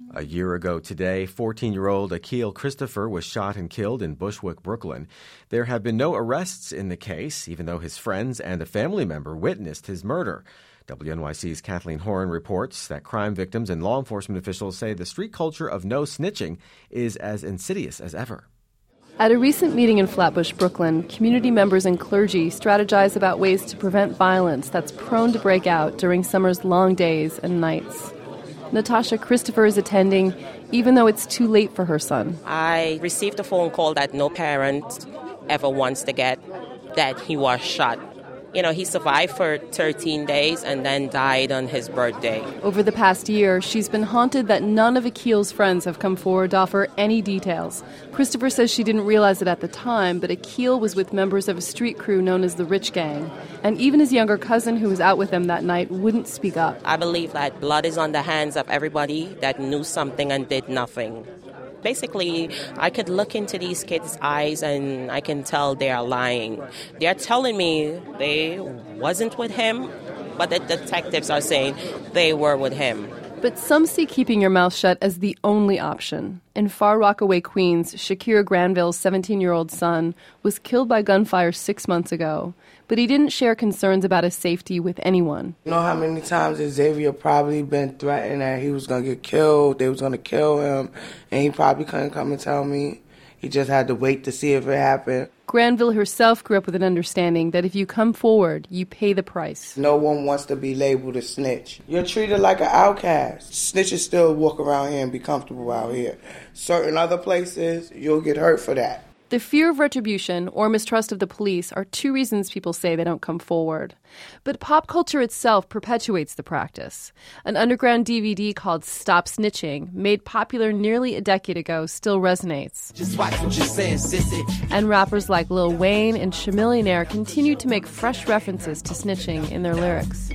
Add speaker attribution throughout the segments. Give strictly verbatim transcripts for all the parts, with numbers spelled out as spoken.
Speaker 1: A year ago today, fourteen-year-old Akil Christopher was shot and killed in Bushwick, Brooklyn. There have been no arrests in the case, even though his friends and a family member witnessed his murder. W N Y C's Kathleen Horan reports that crime victims and law enforcement officials say the street culture of no snitching is as insidious as ever.
Speaker 2: At a recent meeting in Flatbush, Brooklyn, community members and clergy strategize about ways to prevent violence that's prone to break out during summer's long days and nights. Natasha Christopher is attending, even though it's too late for her son.
Speaker 3: I received a phone call that no parent ever wants to get, that he was shot. You know, he survived for thirteen days and then died on his birthday.
Speaker 2: Over the past year, she's been haunted that none of Akil's friends have come forward to offer any details. Christopher says she didn't realize it at the time, but Akil was with members of a street crew known as the Rich Gang. And even his younger cousin, who was out with him that night, wouldn't speak up.
Speaker 3: I believe that blood is on the hands of everybody that knew something and did nothing. Basically, I could look into these kids' eyes and I can tell they are lying. They're telling me they wasn't with him, but the detectives are saying they were with him.
Speaker 2: But some see keeping your mouth shut as the only option. In Far Rockaway, Queens, Shakira Granville's seventeen-year-old son was killed by gunfire six months ago, but he didn't share concerns about his safety with anyone.
Speaker 4: You know how many times Xavier probably been threatened that he was going to get killed, they was going to kill him, and he probably couldn't come and tell me. He just had to wait to see if it happened.
Speaker 2: Granville herself grew up with an understanding that if you come forward, you pay the price.
Speaker 4: No one wants to be labeled a snitch. You're treated like an outcast. Snitches still walk around here and be comfortable out here. Certain other places, you'll get hurt for that.
Speaker 2: The fear of retribution or mistrust of the police are two reasons people say they don't come forward. But pop culture itself perpetuates the practice. An underground D V D called Stop Snitching, made popular nearly a decade ago, still resonates. Just watch what you're saying, sissy. And rappers like Lil Wayne and Chamillionaire continue to make fresh references to snitching in their lyrics.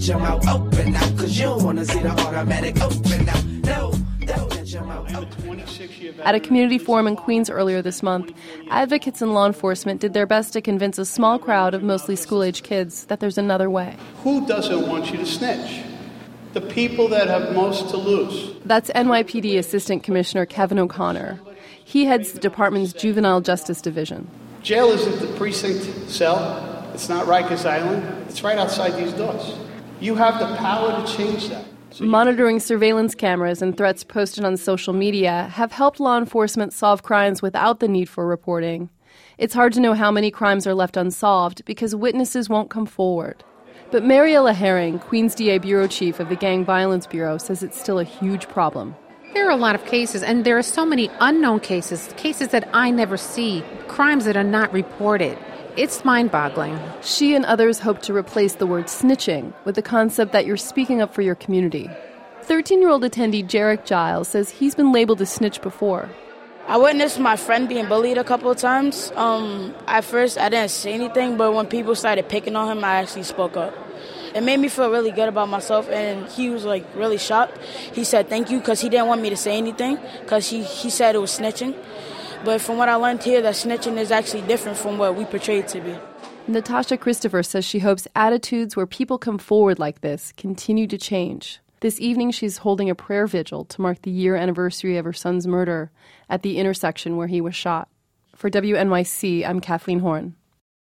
Speaker 2: At a community forum in Queens earlier this month, advocates and law enforcement did their best to convince a small crowd of mostly school-age kids that there's another way.
Speaker 5: Who doesn't want you to snitch? The people that have most to lose.
Speaker 2: That's N Y P D Assistant Commissioner Kevin O'Connor. He heads the department's Juvenile Justice Division.
Speaker 5: Jail isn't the precinct cell. It's not Rikers Island. It's right outside these doors. You have the power to change that. So
Speaker 2: Monitoring surveillance cameras and threats posted on social media have helped law enforcement solve crimes without the need for reporting. It's hard to know how many crimes are left unsolved because witnesses won't come forward. But Mariella Herring, Queens D A Bureau Chief of the Gang Violence Bureau, says it's still a huge problem.
Speaker 6: There are a lot of cases, and there are so many unknown cases, cases that I never see, crimes that are not reported. It's mind-boggling.
Speaker 2: She and others hope to replace the word snitching with the concept that you're speaking up for your community. thirteen-year-old attendee Jarek Giles says he's been labeled a snitch before.
Speaker 7: I witnessed my friend being bullied a couple of times. Um, at first, I didn't say anything, but when people started picking on him, I actually spoke up. It made me feel really good about myself, and he was, like, really shocked. He said thank you because he didn't want me to say anything because he, he said it was snitching. But from what I learned here, that snitching is actually different from what we portray it to be.
Speaker 2: Natasha Christopher says she hopes attitudes where people come forward like this continue to change. This evening, she's holding a prayer vigil to mark the year anniversary of her son's murder at the intersection where he was shot. For W N Y C, I'm Kathleen Horan.